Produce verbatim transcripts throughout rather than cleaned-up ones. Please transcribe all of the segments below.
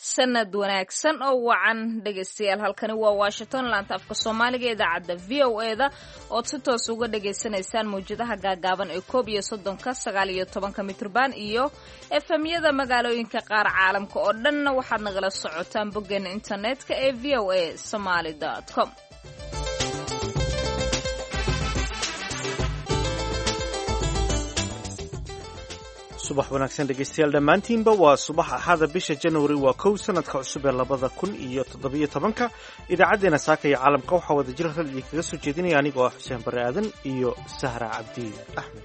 sanad wanaagsan oo wacan dhegaystayaal halkani waa Washington laanta afka Soomaaliga idaacada V O A da oo si toos uga dhageysanaysaan mawjadaha gaagaaban ee koob iyo soddonka sagaal iyo tobanka mitirban iyo F M-yada magaalooyinka qaar caalamka oo dhan waxaad nagala socotaan boggeena internetka ee v o a somali dot com. subax wanaagsan dhegaystayaal dhammaantiinba waa subax axada bisha January waa kow sanadka cusub ee labada kun iyo toddobiyo tobanka idaacadeena saaka iyo caalamka waxaa wada jira rag iyo kaga soo jeedinaya anigoo ah Xuseen Bare Aadan iyo Sahra Cabdi Axmed.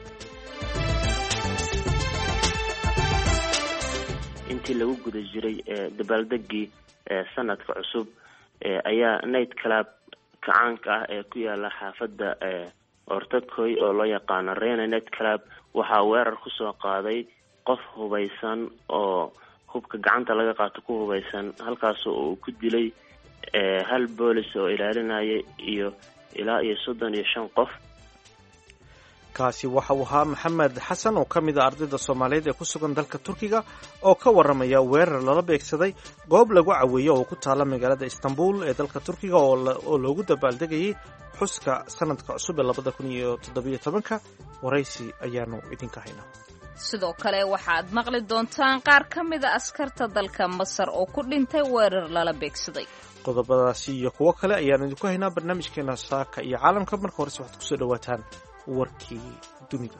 intii lagu guda jiray dabaaldegii sanadka cusub ayaa night club kacaanka ah ee ku yaala xaafadda Ortakoy oo loo yaqaan Arena Night Club waxaa weerar ku soo qaaday qof hubaysan oo hubka gacanta laga qaato ku hubaysan halkaas oo uu ku dilay hal boolis oo ilaalinaya iyo ilaa iyo soddon iyo shan qof. kaasi waxa uu ahaa Maxamed Xasan oo kamid ah ardayda Soomaaliyeed ee ku sugan dalka Turkiga oo ka waramaya weerar lala beegsaday goob lagu caweeyo oo ku taala magaalada Istanbul ee dalka Turkiga oo loogu dabaaldegayay xuska sanadka cusub ee labada kun iyo toddobiyo tobanka. waraysi ayaanu idinka haynaa. sidoo kale waxaad maqli doontaan qaar ka mid ah askarta dalka Masar oo ku dhintay weerar lala beegsaday. qodobadaasi iyo kuwo kale ayaan idinku haynaa barnaamijkeena saaka iyo caalamka. marka hore waxaad ku soo dhawaataan warkii dunida.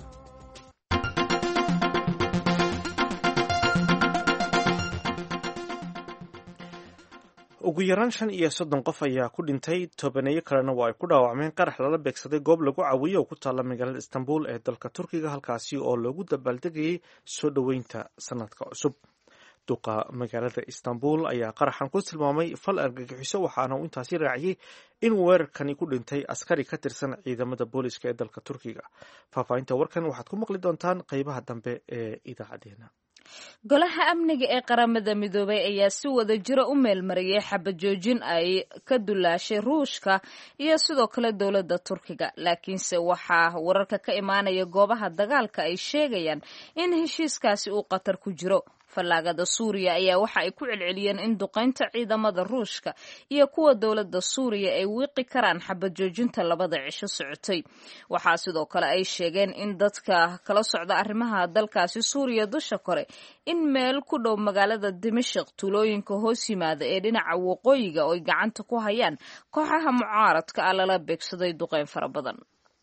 ugu yaraan shan iyo soddon qof ayaa ku dhintay tobaneeyo kalena waa ay ku dhaawacmeen qarax lala beegsaday goob lagu cawiyo oo ku taala magaalada Istanbul ee dalka Turkiga halkaasi oo loogu dabaaldegayay soo dhoweynta sanadka cusub. duqa magaalada Istanbul ayaa qaraxan ku tilmaamay fal argagixiso waxaana uu intaasi raaciyay in weerarkani ku dhintay askari ka tirsan ciidamada booliska ee dalka Turkiga. faahfaahinta warkan waxaad ku maqli doontaan qaybaha dambe ee idaacadeena. golaha amniga ee qaramada midoobay ayaa si wada jira u meelmariyay xabajoojin ay ka dulaashay Ruushka iyo sidoo kale dowladda Turkiga, laakiinse waxaa wararka ka imaanaya goobaha dagaalka ay sheegayaan in heshiiskaasi uu qatar ku jiro. fallaagada Suuriya ayaa waxa ay ku celceliyeen in duqeynta ciidamada Ruushka iyo kuwa dowladda Suuriya ay wiiqi karaan xabajoojinta labada cisho socotay. waxaa sidoo kale ay sheegeen in dadka kala socda arrimaha dalkaasi Suuriya dusha kore in meel ku dhow magaalada Dimashq tuulooyinka hoos yimaada ee dhinaca waqooyiga oo ay gacanta ku hayaan kooxaha mucaaradka ah lala beegsaday duqeyn fara badan.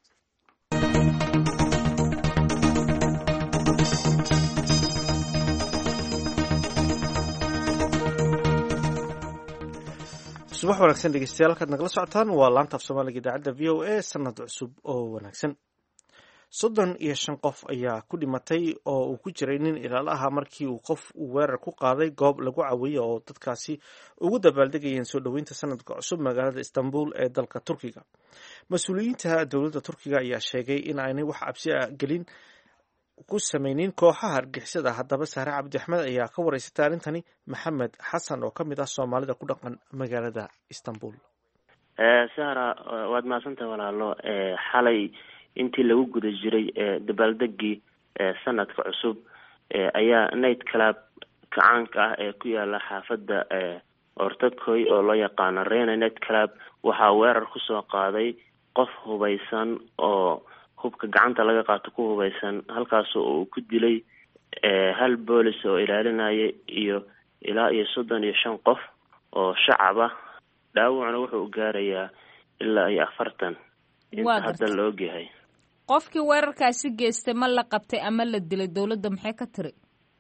subax wanaagsan dhegeystayaal halkaad nagala socotaan waa laanta af Soomaaliga idaacada V O A. sanad cusub oo wanaagsan. soddon iyo shan qof ayaa ku dhimatay oo uu ku jiray nin ilaalo ahaa markii uu qof uu weerar ku qaaday goob lagu caweeyo oo dadkaasi ugu dabaaldegayeen soo dhoweynta sanadka cusub magaalada Istanbul ee dalka Turkiga. mas-uuliyiinta dowladda Turkiga ayaa sheegay in aanay wax cabsi ah gelin ku samaynin kooxaha argixisada. haddaba Sahra Cabdi Axmed ayaa ka waraysatay arrintani Maxamed Xasan oo ka mid ah Soomaalida ku dhaqan magaalada Istanbul. Sahra waad mahadsantahay walaalo. xalay intii lagu guda jiray dabaaldegii sanadka cusub ayaa night club kacaanka ah ee ku yaala xaafadda Ortakoy oo loo yaqaan Arena Night Club waxaa weerar ku soo qaaday qof hubaysan oo hubka gacanta laga qaato ku hubaysan halkaas oo uu ku dilay hal boolis oo ilaalinaya iyo ilaa iyo soddon iyo shan qof oo shacab ah. dhaawacna wuxuu gaarayaa ilaa iyo afartan inta hadda la ogyahay. qofkii weerarkaasi geystay ma la qabtay ama la dilay? dowladda maxay ka tiri?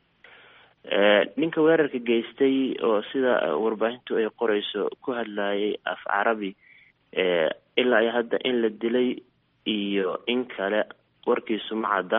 ninka weerarka geystay oo sida warbaahintu ay qorayso ku hadlayay af carabi ilaa iyo hadda in la dilay iyo in kale warkiisu ma cadda.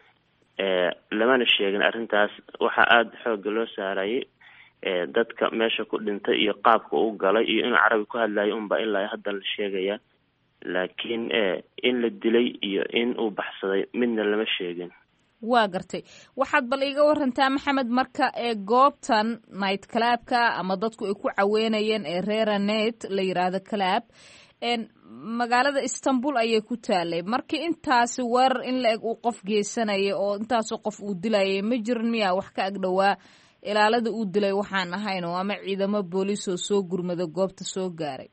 lamana sheegin arrintaas. waxaa aada xoogga loo saarayay dadka meesha ku dhintay iyo qaabka uu galay iyo inuu carabi ku hadlayo unba ilaa hadda la sheegaya, laakiin in la dilay iyo in uu baxsaday midna lama sheegin. waa gartay. waxaad bal iiga warantaa Maxamed, marka ee goobtan night clubka ama dadku ay ku caweynayeen ee Reeranet la yiraahdo club magaalada Istanbul ayay ku taalay. markii intaasi weerar in la eg uu qof geysanayay oo intaas qof uu dilayay ma jirin miyaa wax ka ag dhawaa ilaalada uu dilay waxaan ahayn oo ama ciidamo booliis oo soo gurmada goobta soo gaaray?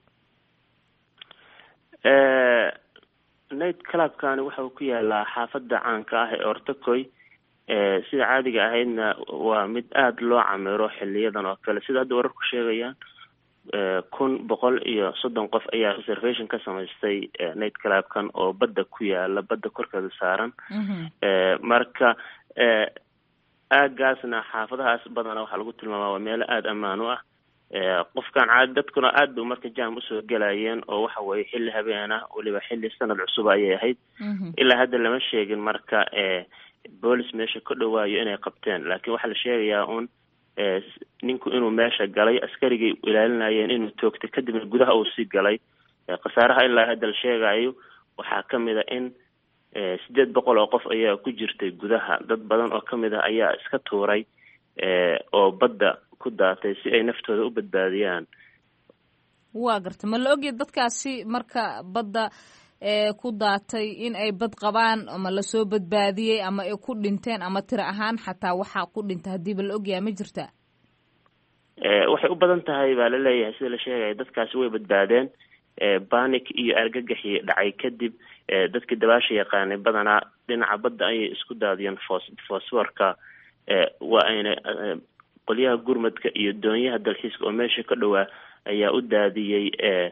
night clubkani waxa uu ku yaalaa xaafada caanka ah ee Ortakoy. sida caadiga ahaydna waa mid aada loo camiro xiliyadan oo kale, sida hadda wararku sheegayaan kun boqol iyo soddon qof ayaa reservation ka samaystay night clubkan oo badda ku yaala, badda korkeeda saaran. marka aagaasna xaafadahaas badana waxaa lagu tilmaamaa waa meelo aada ammaan u ah. qofkan caadi dadkuna aada u marka jaam usoo gelayeen oo waxa weeye xilli habeena waliba xilli sanad cusub ayay ahayd. ilaa hadda lama sheegin marka boolis meesha ka dhawaayo inay qabteen, laakiin waxaa la sheegayaa un ninku inuu meesha galay, askarigii ilaalinayeen inuu toogtay, kadibna gudaha uu sii galay. khasaaraha ilaa hadda la sheegayo waxaa kamid a in sideed boqol oo qof ayaa ku jirtay gudaha, dad badan oo kamid ah ayaa iska tuuray oo badda ku daatay si ay naftooda u badbaadiyaan. waa garta ma la ogyahay dadkaasi marka badda ku daatay in ay bad qabaan ama lasoo badbaadiyey ama ay ku dhinteen ama tiro ahaan xataa waxaa ku dhintay haddiiba la ogyahay ma jirta? waxay u badan tahay baa laleeyahay, sida la sheegaya dadkaasi way badbaadeen. banic iyo argagaxi dhacay kadib dadkii dabaasha yaqaanay badanaa dhinaca badda ayay isku daadiyeen fos fosforka. waa ayna qolyaha gurmadka iyo doonyaha dalxiiska oo meesha ka dhowaa ayaa u daadiyey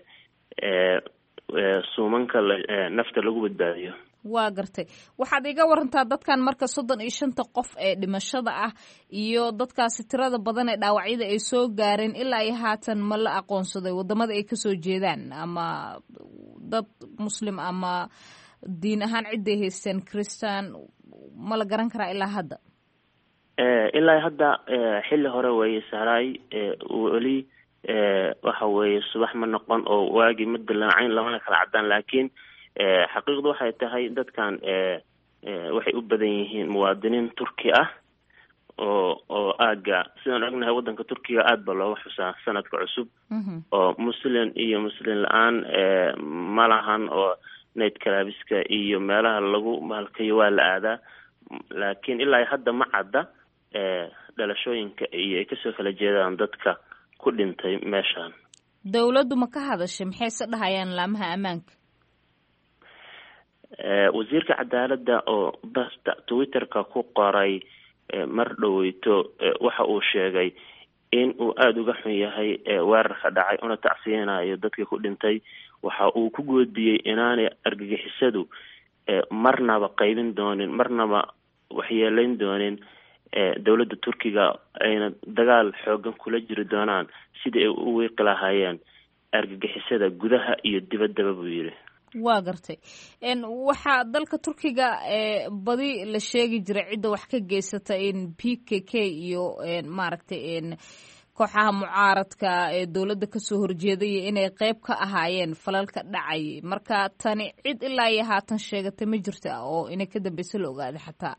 suumanka nafta lagu badbaadiyo. waa gartay. waxaad iga warantaa dadkan marka soddon iyo shanta qof ee dhimashada ah iyo dadkaasi tirada badan ee dhaawacyada ay soo gaareen ilaa iyo haatan ma la aqoonsaday wadamada ay kasoo jeedaan, ama dad muslim ama diin ahaan ciday haysteen christian, ma la garan karaa ilaa hadda? ilaa hadda xilli hore weeye sahraay, weli waxa weeye subax ma noqon oo waagii ma dilaacayn, lamana kala cadaan. laakiin xaqiiqdu waxay tahay dadkan waxay u badan yihiin muwaadiniin turki ah oo oo aaga sidaan ognahay wadanka turkiga aada ba looga xusaa sanadka cusub. oo muslim iyo muslim la-aan ma lahan, oo night clubska iyo meelaha lagu mahalkayo waa la aadaa. laakiin ilaa hadda ma cadda dhalashooyinka iyo ay kasoo kala jeedaan dadka ku dhintay meeshaan. dawladdu ma ka hadashay? maxayse dhahayaan laamaha ammaanka? wasiirka cadaaladda oo basta twitterka ku qoray mar dhaweyto waxa uu sheegay in uu aada uga xun yahay weerarka dhacay una tacsiyanayo dadkii ku dhintay. waxa uu ku goodiyey inaanay argagixisadu marnaba qaybin doonin, marnaba waxyeelayn doonin dawladda turkiga, ayna dagaal xoogan kula jiri doonaan sidii ay u wiiqi lahaayeen argagixisada gudaha iyo dibaddaba buu yidhi. waa gartay. waxaa dalka turkiga badi la sheegi jiray cidda wax ka geysata in p k k iyo maaragtay kooxaha mucaaradka ee dowladda kasoo horjeedaya inay qeyb ka ahaayeen falalka dhacay. marka tani cid ilaa iyo haatan sheegatay ma jirta oo inay ka dambeysa la ogaaday xataa?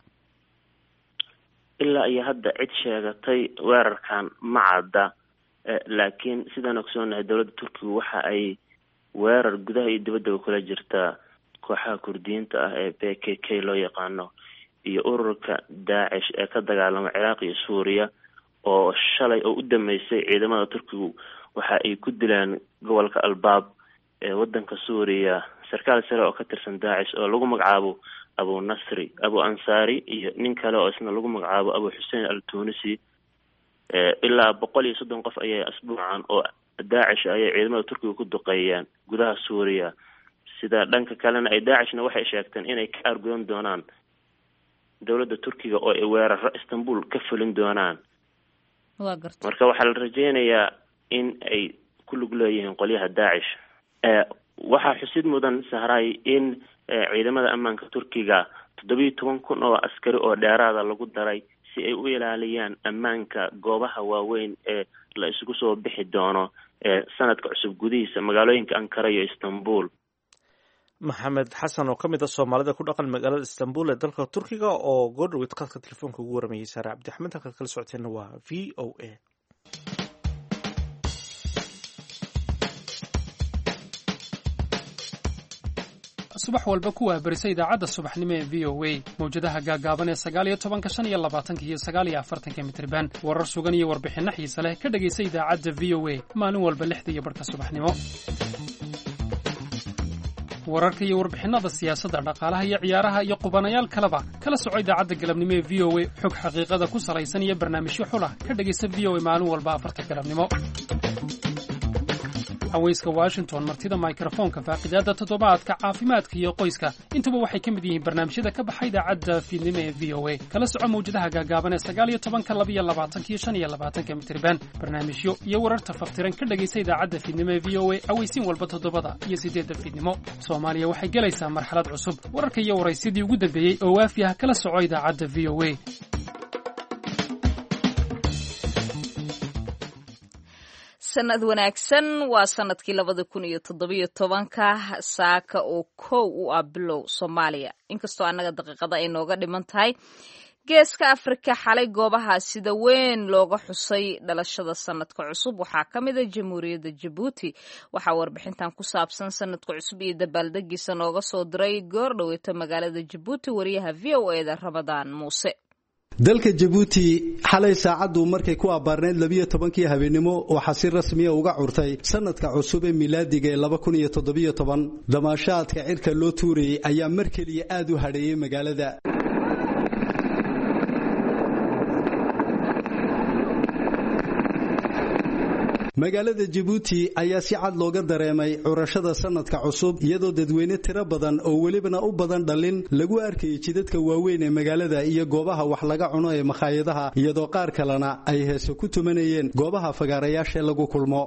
ilaa iyo hadda cid sheegatay weerarkan ma cadda, laakiin sidaan ogsoonahay dawladda turkiga waxa ay weerar gudaha iyo dibaddaba kula jirtaa kooxaha kurdiyiinta ah ee p k k loo yaqaano iyo ururka daacish ee ka dagaalama ciraaq iyo suuriya, oo shalay oo u dameysay ciidamada turkigu waxa ay ku dilaan gobolka albaab ee wadanka suuriya sarkaal sare oo ka tirsan daacish oo lagu magacaabo abu nasri abu ansari iyo nin kale oo isna lagu magacaabo abu xuseen al tunisi. ilaa boqol iyo soddon qof ayay asbuucan oo daacish ayay ciidamada turkiga ku duqeeyeen gudaha suuriya. sida dhanka kalena ay daacishna waxay sheegteen inay ka argudan doonaan dawladda turkiga oo ay weeraro istanbul ka fulin doonaan. marka waxaa la rajeynayaa in ay ku lug leeyihiin qolyaha daacish. waxaa xusid mudan sahraay in ciidamada ammaanka turkiga toddobiyo toban kun oo askari oo dheeraada lagu daray si ay u ilaaliyaan ammaanka goobaha waaweyn ee la isugu soo bixi doono sanadka cusub gudihiisa magaalooyinka ankara iyo istanbul. maxamed xasan oo ka mid ah soomaalida ku dhaqan magaalada istanbul ee dalka turkiga oo goordhaweyd khadka telefoonka ugu waramayay saare cabdixamed. halkaad kala socoteenna waa v o a. subax walba ku waabarisa idaacadda subaxnimo ee v o a mawjadaha gaagaaban ee sagaal iyo tobanka shan iyo labaatanka iyo sagaal iyo afartanka mitirban warar sugan iyo warbixinno xiise leh ka dhegaysa idaacadda v o a maalin walba lixda iyo barhka subaxnimo. wararka iyo warbixinada siyaasadda, dhaqaalaha iyo ciyaaraha iyo qubanayaal kaleba kala soco idaacadda galabnimo ee v o a. xog xaqiiqada ku salaysan iyo barnaamijyo xulah ka dhegaysa v o a maalin walba afarta galabnimo. haweyska Washington, martida microphone-ka, faaqidaada toddobaadka, caafimaadka iyo qoyska, intuba waxay ka mid yihiin barnaamijyada ka baxay idaacadda fiidnimo ee v o a. kala soco mawjadaha gaagaaban ee sagaal iyo tobanka, laba iyo labaatanka iyo shan iyo labaatanka mitirban. barnaamijyo iyo wararta faftiran ka dhegaysa idaacadda fiidnimo ee v o a aweysiin walba toddobada iyo siddeedda fiidnimo. Soomaaliya waxay gelaysaa marxalad cusub. wararka iyo waraysidii ugu dambeeyey oo waafi ah kala soco idaacadda v o a. sanad wanaagsan. waa sanadkii labada kun iyo toddobiyo tobanka saaka oo kow u ah bilow Soomaaliya. inkastoo annaga daqiiqada ay nooga dhiman tahay geeska Afrika, xalay goobaha sida weyn looga xusay dhalashada sanadka cusub waxaa ka mid ah Jamhuuriyadda Djibouti. waxaa warbixintan ku saabsan sanadka cusub iyo dabaaldegiisa nooga soo diray goor dhaweeto magaalada Djibouti wariyaha v o a da Ramadaan Muuse. dalka Djibouti xalay saacadu markay ku abaarneed labiyo tobankii habeenimo waxa si rasmi ah uga curtay sanadka cusub ee milaadiga ee laba kun iyo toddobiyo toban. damaashaadka cirka loo tuurayay ayaa mar kaliya aad u hadheeyay magaalada. magaalada Djibouti ayaa si cad looga dareemay curashada sanadka cusub iyadoo dadweyne tiro badan oo welibana u badan dhalin lagu arkay jidadka waaweyn ee magaalada iyo goobaha wax laga cuno ee makhaayadaha, iyadoo qaar kalena ay heeso ku tumanayeen goobaha fagaarayaasha lagu kulmo.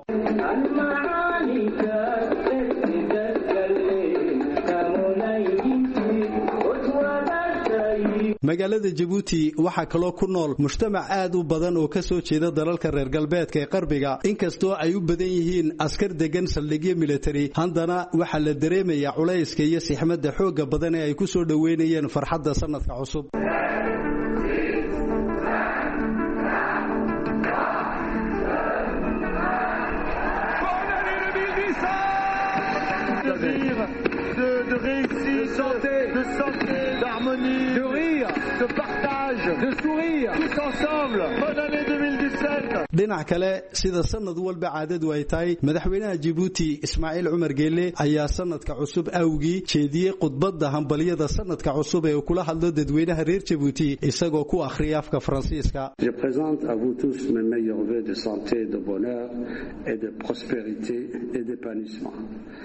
magaalada Djibouti waxa kaloo ku nool mujtamac aad u badan oo ka soo jeeda dalalka reer galbeedka ee qarbiga. inkastoo ay u badan yihiin askar degan saldhigyo military, haddana waxa la dareemayaa culayska iyo sixmadda xooga badan ee ay ku soo dhaweynayeen farxadda sanadka cusub. de réussite, de santé, de santé, d'harmonie, de rire, de partage, de sourire, tous ensemble. Bonne année deux mille dix-sept. dhinac kale sida sanad walba caadadu ay tahay, madaxweynaha Djibouti Ismaaciil Cumar Geelle ayaa sanadka cusub awgii jeediyay khudbadda hambaliyada sanadka cusub ee uu kula hadlo dadweynaha reer Djibouti isagoo ku akhriya afka Faransiiska. Je présente à vous tous mes meilleurs vœux de santé, de bonheur et de prospérité et d'épanouissement.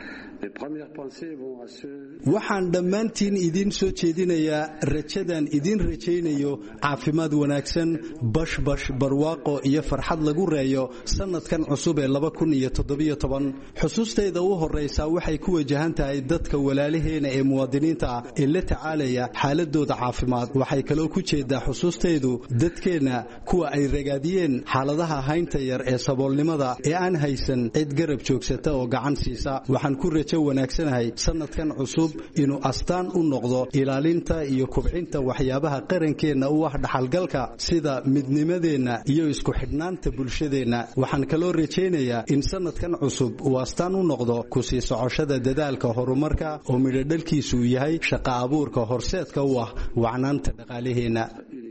waxaan dhammaantiin idin soo jeedinayaa rajadan idin rajaynayo caafimaad wanaagsan, bashbash, barwaaqo iyo farxad lagu reeyo sanadkan cusub ee laba kun iyo toddobiyo toban. xusuustayda u horeysa waxay ku wajahan tahay dadka walaalaheena ee muwaadiniinta ah ee la tacaalaya xaaladooda caafimaad. waxay kaloo ku jeedaa xusuustaydu dadkeena kuwa ay ragaadiyeen xaaladaha haynta yar ee saboolnimada ee aan haysan cid garab joogsata oo gacan siisa. waxaan ku wanaagsanahay sanadkan cusub inuu astaan u noqdo ilaalinta iyo kubcinta waxyaabaha qarankeena u ah dhaxalgalka sida midnimadeena iyo isku xidhnaanta bulshadeena. waxaan kaloo rajaynayaa in sanadkan cusub uu astaan u noqdo ku sii socoshada dadaalka horumarka oo midho dhalkiisu yahay shaqo abuurka horseedka u ah wacnaanta dhaqaalaheena.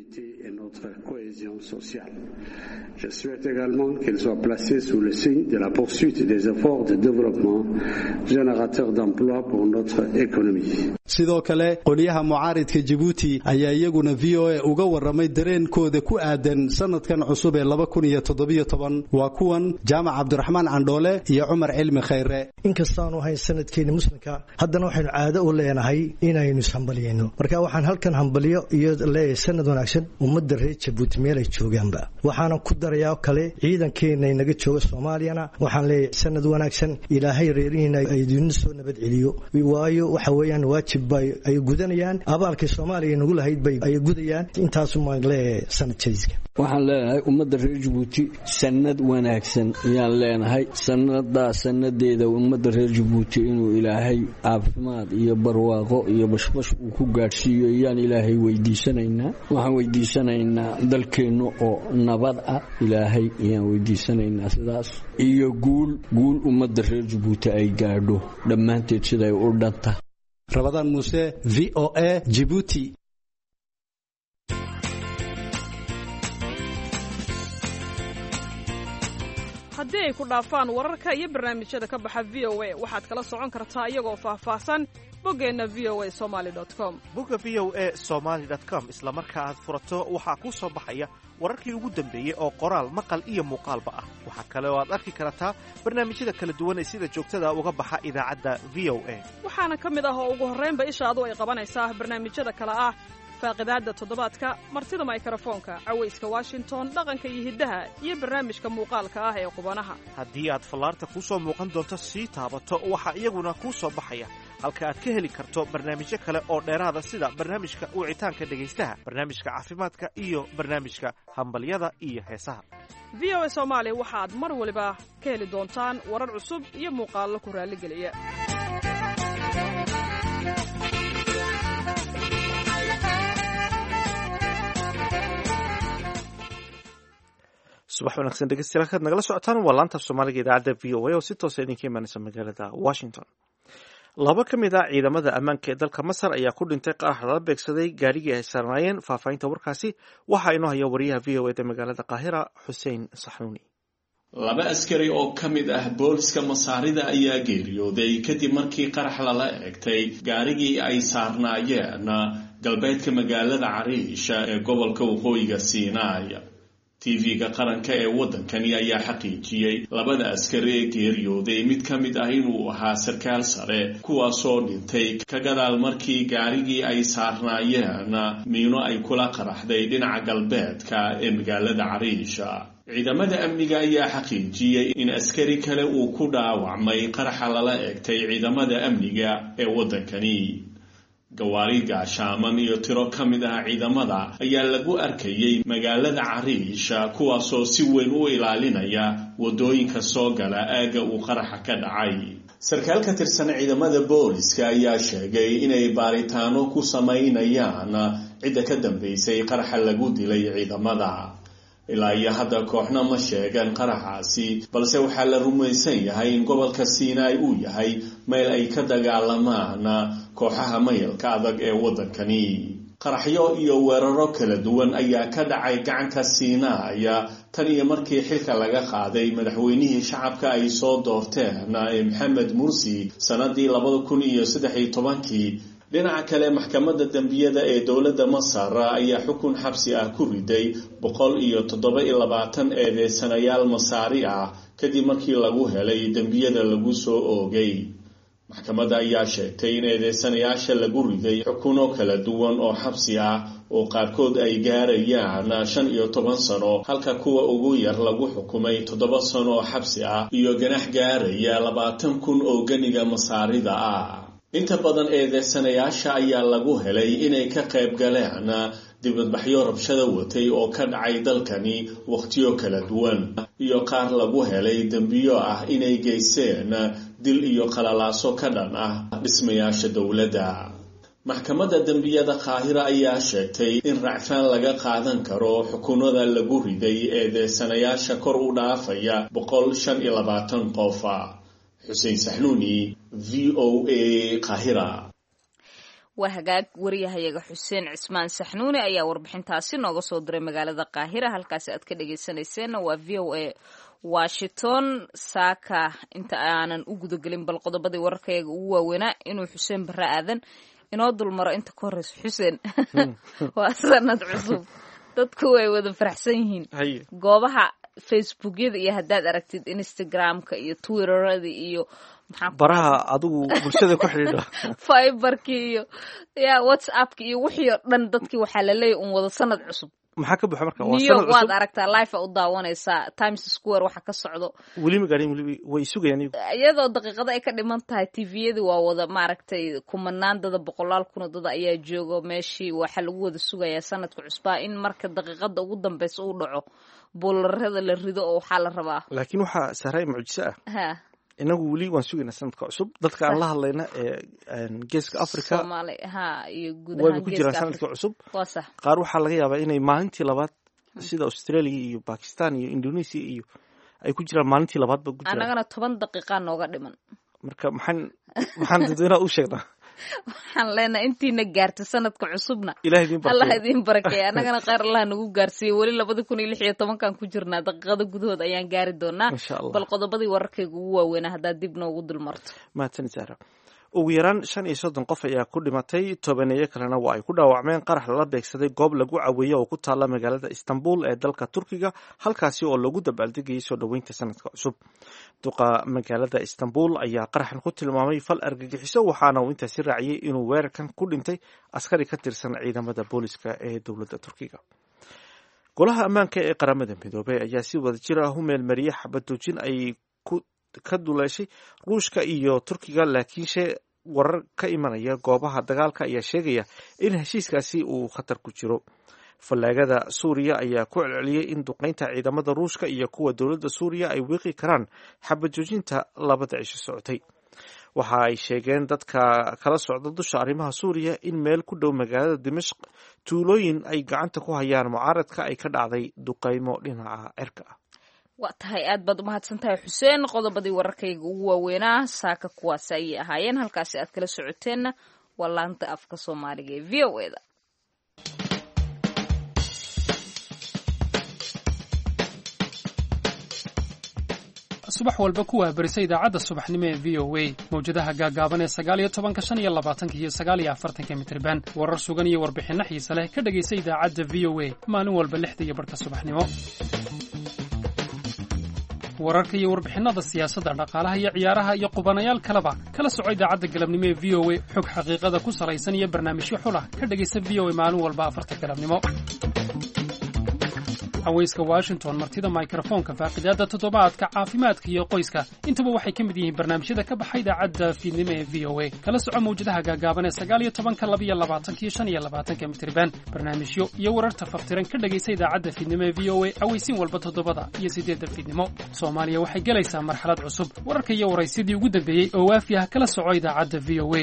Je souhaite également qu'elle soit placée sous le signe de la poursuite des efforts de développement générateurs d'emplois pour notre économie. sidoo kale qoliyaha mucaaridka Djibouti ayaa iyaguna V O A uga waramay dareenkooda ku aadan sanadkan cusub ee laba kun iyo toddobiyo toban. waa kuwan Jaamac Cabdiraxmaan Candhoole iyo Cumar Cilmi Khayre. inkastaan oo hay sanadkeena muslimka haddana waxaynu caado u leenahay inaynu hambaliyeyno. marka waxaan halkan hambaliyo iyo leeyahay sanad wanaagsan ummadda reer Djibouti meel ay joogaanba. waxaana ku darayaa kale ciidankeena inaga jooga Soomaaliyana waxaan leeyahay sanad wanaagsan, ilaahay reerihiina ay idin soo nabad celiyo. waayo waxa weeyaan waajib ay gudanayaan abaalka Soomaaliya nagu lahayd bay ay gudayaan. intaas ma leeyahay sanad jayska. waxaan leeyahay ummadda reer Djibouti sanad wanaagsan ayaan leenahay. sanada sanadeeda ummadda reer Djibouti inuu ilaahay caafimaad iyo barwaaqo iyo bashbash uu ku gaarsiiyo ayaan ilaahay weydiisanaynaa. waxaan weydiisanaynaa dalkeenu oo nabad ah, ilaahay ayaan weydiisanaynaa sidaas, iyo guul guul ummadda reer Djibouti ay gaadho dhammaanteed siday u dhanta. rabadaan muuse v o a jibuuti. haddii ay ku dhaafaan wararka iyo barnaamijyada ka baxa v o a waxaad kala socon kartaa iyagoo faahfaahsan boggeenna v o a somaali com. bogga v o a somaali com isla marka aad furato waxaa kuu soo baxaya wararkii ugu dambeeyey oo qoraal maqal iyo muuqaalba ah. waxaa kale oo aad arki kartaa barnaamijyada kala duwan ee sida joogtada uga baxa idaacadda v o a. waxaana ka mid ah oo ugu horraynba ishaadu ay qabanaysaa barnaamijyada kale ah faaqidaadda toddobaadka, martida mikrofoonka, cawayska washington, dhaqanka iyo hiddaha, iyo barnaamijka muuqaalka ah ee qubanaha. haddii aad fallaarta kuu soo muuqan doonto sii taabato waxaa iyaguna kuu soo baxaya halka aad ka heli karto barnaamijyo kale oo dheeraada sida barnaamijka wicitaanka dhegaystaha, barnaamijka caafimaadka iyo barnaamijka hambalyada iyo heesaha. v o a soomaali waxaad mar waliba ka heli doontaan warar cusub iyo muuqaallo ku raalligeliya. subax wanaagsan dhegeystayaal halkaad nagala socotaan waa laanta af soomaaliga idaacadda v o a oo si toosa idinka imaanaysa magaalada washington. laba ka mid ah ciidamada ammaanka ee dalka masar ayaa ku dhintay qarax lala beegsaday gaarigii ay saarnaayeen. faahfaahinta warkaasi waxaa inoo haya wariyaha v o eda magaalada qaahira xuseen saxnuuni. laba askari oo ka mid ah booliska masaarida ayaa geeriyooday kadib markii qarax lala eegtay gaarigii ay saarnaayeen galbeedka magaalada cariisha ee gobolka waqooyiga siinaay. tv-ga qaranka ee waddankani ayaa xaqiijiyey labada askari ee geeriyooday mid ka mid ah inuu ahaa sarkaal sare kuwaasoo dhintay ka gadaal markii gaarigii ay saarnaayeen miino ay kula qaraxday dhinaca galbeedka ee magaalada cariisha. ciidamada amniga ayaa xaqiijiyey in askari kale uu ku dhaawacmay qaraxa lala eegtay ciidamada amniga ee waddankani. gawaari gaashaaman iyo tiro ka mid ah ciidamada ayaa lagu arkayay magaalada cariisha kuwaasoo si weyn u ilaalinaya waddooyinka soo gala aagga uu qaraxa ka dhacay. sarkaal ka tirsan ciidamada booliska ayaa sheegay inay baaritaano ku samaynayaan cidda ka dambaysay qaraxa lagu dilay ciidamada. ilaa iyo hadda kooxna ma sheegan qaraxaasi, balse waxaa la rumaysan yahay in gobolka siinaay uu yahay meel ay ka dagaalamaan kooxaha mayalka adag ee waddankani. qaraxyo iyo weeraro kala duwan ayaa ka dhacay gacanka siinaaya tan iyo markii xilka laga qaaday madaxweynihii shacabka ay soo doorteen ee maxamed mursi sanadii labada kun iyo saddex iyo tobankii. dhinaca kale maxkamadda dembiyada ee dowladda masar ayaa xukun xabsi ah ku riday boqol iyo toddoba iyo labaatan eedeysanayaal masaari ah kadib markii lagu helay dembiyada lagu soo oogay. maxkamadda ayaa sheegtay in eedeysanayaasha lagu riday xukuno kala duwan oo xabsi ah oo qaarkood ay gaarayaan shan iyo toban sano halka kuwa ugu yar lagu xukumay toddoba sano oo xabsi ah iyo ganax gaaraya labaatan kun oo ganiga masaarida ah. inta badan eedeysanayaasha ayaa lagu helay inay ka qayb galeen dibadbaxyo rabshada watay oo ka dhacay dalkani wakhtiyo kala duwan iyo qaar lagu helay dembiyo ah inay geysteen dil iyo qalalaaso ka dhan ah dhismayaasha dowladda. maxkamadda dembiyada qaahira ayaa sheegtay in racfaan laga qaadan karo xukunada lagu riday eedeysanayaasha kor u dhaafaya boqol shan iyo labaatan qof. xuseen saxnuuni v o a qaahira. waa hagaag wariyahayaga xuseen cismaan saxnuuni ayaa warbixintaasi nooga soo diray magaalada qaahira. halkaasi aad ka dhegaysanayseena waa v o a washington. saaka inta aanan u gudagelin bal qodobadii wararkayaga ugu waaweynaa inuu xuseen barre aadan inoo dulmaro inta ka horreysa. xuseen waa sanad cusub, dadku way wada faraxsan yihiin. goobaha facebookyada iyo haddaad aragtid instagramka iyo twitterada iyo baraha adigu bulshada ku xidhiidho fiberkii iyo ya whatsappka iyo wixii oo dhan dadkii waxaa la leeyahay un wada sanad cusub. maxaa ka buuxa marka? waa sanad cusub. waad aragtaa live u daawanaysaa Times Square waxa ka socdo. weli ma gaarin, weli way sugayaan iyadoo daqiiqada ay ka dhiman tahay. tviyada waa wada maaragtay kumanaan dada boqolaal kun oo dada ayaa joogo meeshii. waxa lagu wada sugayaa sanadka cusbaa in marka daqiiqada ugu dambeysa uu dhaco boolarada la rido oo waxaa la rabaa. laakiin waxaa sahray mucjiso ah. ha inagu weli waan sugaynaa sanadka cusub. dadka aan la hadlayna ee geeska africa Soomaali ha iyo guud ahaan ku jiraan sanadka cusub. waa sax. qaar waxaa laga yaabaa inay maalintii labaad sida Australia iyo Pakistan iyo Indonesia iyo ay ku jiraan maalintii labaadba ku jiraan. anagana toban daqiiqa nooga dhiman. marka maxaan maxaan dadweynaha u sheegnaa waxaan leenahay intiina gaartay sanadka cusubna allah idiin barakeeya annagana khayr allah nagu gaarsiiye weli labada kun iyo lix iyo tobankan ku jirnaa daqiiqada gudahood ayaan gaari doonaa bal qodobadii wararkayga ugu waaweynaa haddaad dib noogu dulmarto mahadsanid Zahra. ugu yaraan shan iyo soddon qof ayaa ku dhimatay tobaneeyo kalena waa ay ku dhaawacmeen qarax lala beegsaday goob lagu caweeyo oo ku taala magaalada Istanbul ee dalka Turkiga halkaasi oo lagu dabaaldegayay soo dhaweynta sanadka cusub. duqa magaalada Istanbul ayaa qaraxan ku tilmaamay fal argagixiso waxaana uu intaasi raaciyay inuu weerarkan ku dhintay askari ka tirsan ciidamada booliska ee dowladda Turkiga. golaha ammaanka ee qaramada midoobay ayaa si wada jir ah u meelmariyay xabad joojin ay ku ka duleeshay ruushka iyo turkiga laakiinse warar ka imanaya goobaha dagaalka ayaa sheegaya in heshiiskaasi uu khatar ku jiro. fallaagada suuriya ayaa ku celceliyey in duqeynta ciidamada ruushka iyo kuwa dowladda suuriya ay wiiqi karaan xabad joojinta labada cisho socotay. waxa ay sheegeen dadka kala socda dusha arrimaha suuriya in meel ku dhow magaalada dimashq tuulooyin ay gacanta ku hayaan mucaaradka ay ka dhacday duqeymo dhinaca cirka ah. waa tahay aad baad umahadsan tahay xuseen qodobadii wararkayga ugu waaweynaa saaka kuwaasi ayay ahaayeen halkaasi aad kala socoteenna waa laanta afka soomaaliga ee v o e da subax walba ku waabarisa idaacadda subaxnimo ee v o a mawjadaha gaagaaban ee sagaal iyo tobanka shan iyo labaatanka iyo sagaal iyo afartanka mitirban warar sugan iyo warbixinno xiise leh ka dhegaysa idaacadda v o a maalin walba lixda iyo barhka subaxnimo wararka iyo warbixinada siyaasadda dhaqaalaha iyo ciyaaraha iyo qubanayaal kaleba kala soco idaacadda galabnimo ee v o a xog xaqiiqada ku salaysan iyo barnaamijyo xulah ka dhegaysa v o a maalin walba afarta galabnimo haweyska washington martida microfoonka faaqidaada toddobaadka caafimaadka iyo qoyska intuba waxay ka mid yihiin barnaamijyada ka baxa idaacadda fiidnimo ee v o a kala soco mawjadaha gaagaaban ee sagaal iyo tobanka laba iyo labaatanka iyo shan iyo labaatanka mitirban barnaamijyo iyo wararta faftiran ka dhegaysa idaacadda fiidnimo ee v o a aweysiin walba toddobada iyo sideedda fiidnimo soomaaliya waxay gelaysaa marxalad cusub wararka iyo waraysidii ugu dambeeyey oo waafi ah kala soco idaacadda v o a.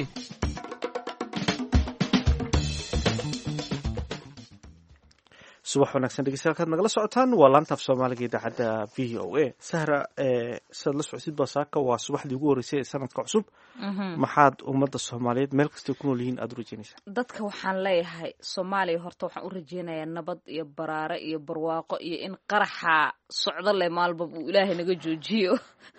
subax wanaagsan dhegeystayaal kaad nagala socotaan waa laanta af soomaaliga idaacadda v o a. Sahra sidaad la socotid basaaka waa subaxdii ugu horreysay ee sanadka cusub maxaad ummadda soomaaliyeed meel kastay ku nool yihiin aada u rajeynaysaa? dadka waxaan leeyahay soomaaliya horta waxaan u rajeynayaa nabad iyo baraare iyo barwaaqo iyo in qaraxa socdo leh maalbab uu ilaahay naga joojiyo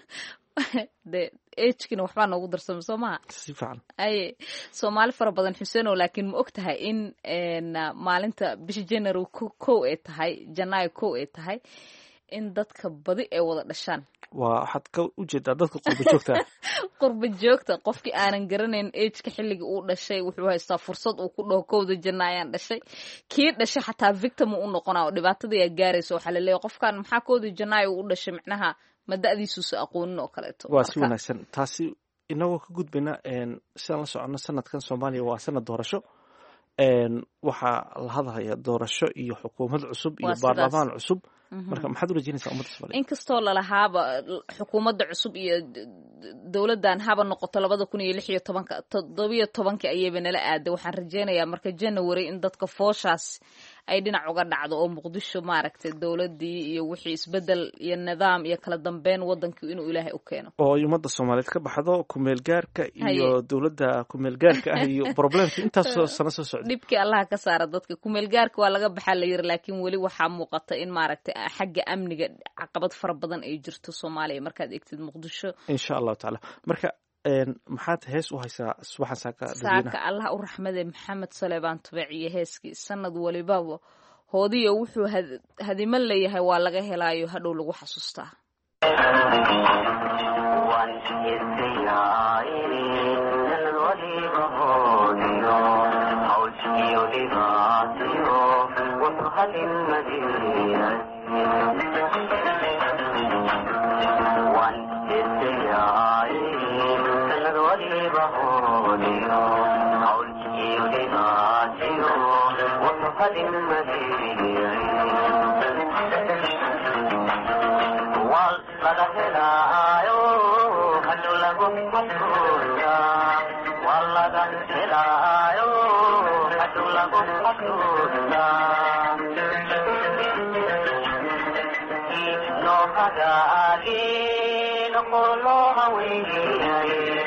de ejkina waxbaa noogu darsama soo maha si fiican aye soomaali fara badan xuseenow laakiin ma og tahay in maalinta bisha january kow ay tahay janaayo kow ay tahay in dadka badi ay wada dhashaan waa waxaad ka ujeedaa dadka qurba joogta qurba joogta qofkii aanan garanayn ejka xilliga uu dhashay wuxuu haystaa fursad uu ku dhaho kowda janaayaan dhashay kii dhashay xataa victim u noqonaa oo dhibaatada yaa gaaraysa waxaa laleeyahay qofkan maxaa kowda janaayo u dhashay macnaha ma da'diisuusa aqoonin oo kaleeto waa si wanaagsan taasi inagoo ka gudbayna sidaan la socono sanadkan soomaaliya waa sanad doorasho waxaa la hadlaya doorasho iyo xukuumad cusub iyo baarlamaan cusub marka maxaad u rajeynaysaa ummadda soomaaliya inkastoo lalahaaba xukuumadda cusub iyo dowladdan haba noqoto labada kun iyo lix iyo tobanka toddobiyo tobankii ayayba nala aaday waxaan rajeynayaa marka january in dadka fooshaas ay dhinac uga dhacdo oo muqdisho maaragtay dowladdii iyo wixii isbedel iyo nidaam iyo kala dambeyn wadankii inuu ilaahay u keeno oo ay ummadda soomaaliyeed ka baxdo kumeel gaarka iyo dowladda kumeel gaarka ah iyo problemka intaasoo sano soo socda dhibkii allaha ka saara dadka kumeel gaarka waa laga baxaa la yiri laakiin weli waxaa muuqata in maaragtay xagga amniga caqabad fara badan ay jirto soomaaliya markaad egtid muqdisho insha allahu tacaala marka maxaad hees u haysaa subaxan saaka saaka allah u raxmade maxamed saleebaan tubec iyo heeskii sanad walibaba hoodiyo wuxuu hadimo leeyahay waa laga helaayo hadhow lagu xasuustaa No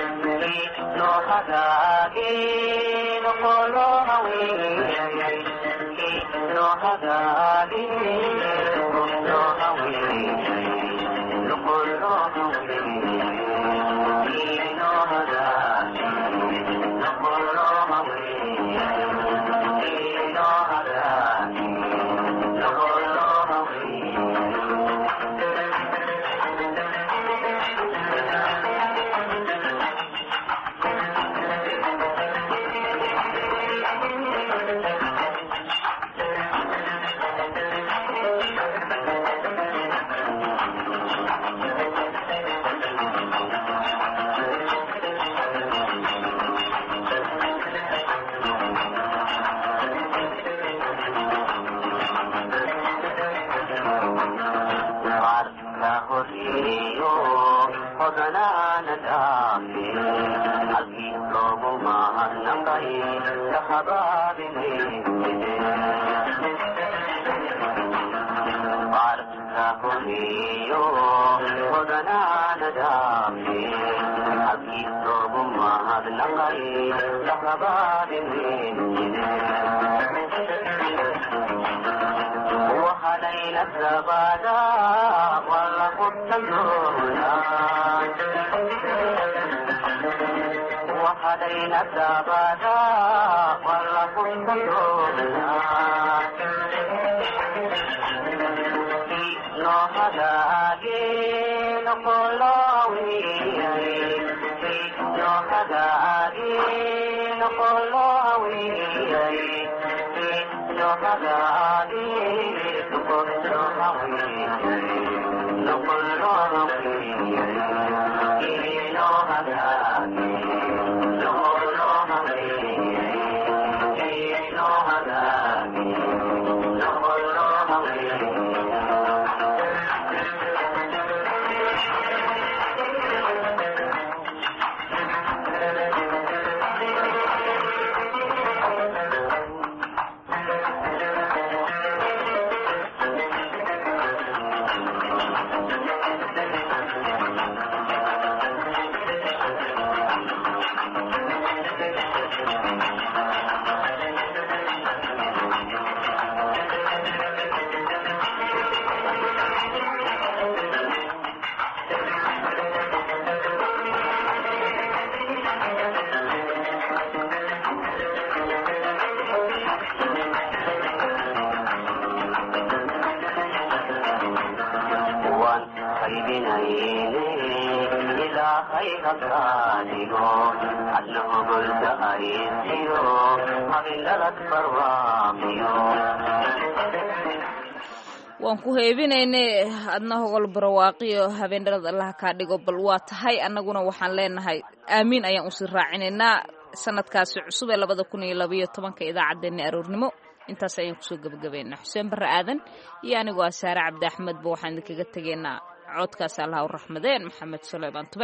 waan ku heebinaynay adna hogol barwaaqiyo habeendarada allaha kaa dhigo bal waa tahay annaguna waxaan leenahay aamiin ayaan usii raacinaynaa sanadkaasi cusub ee labada kun iyo labaiyo tobanka idaacaddeenna aroornimo intaas ayaan kusoo gebagabaynaa xuseen barre aadan iyo anigoo ah saare cabdi axmedba waxaan idinkaga tegaynaa codkaas allaha u raxmadeen maxamed suleymaan tube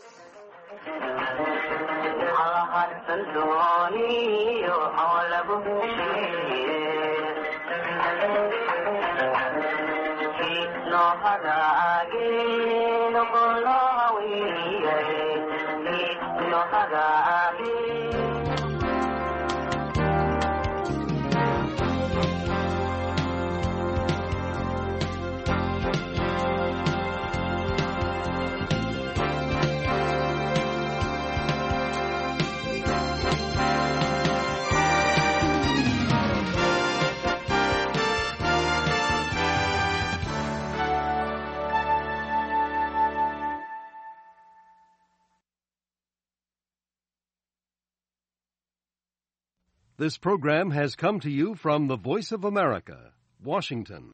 This program has come to you from the Voice of America, Washington.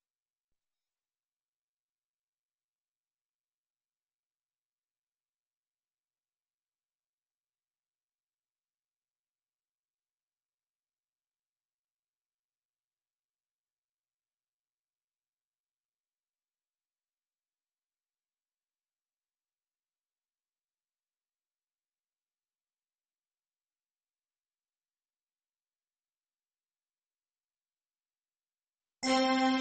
Thank you.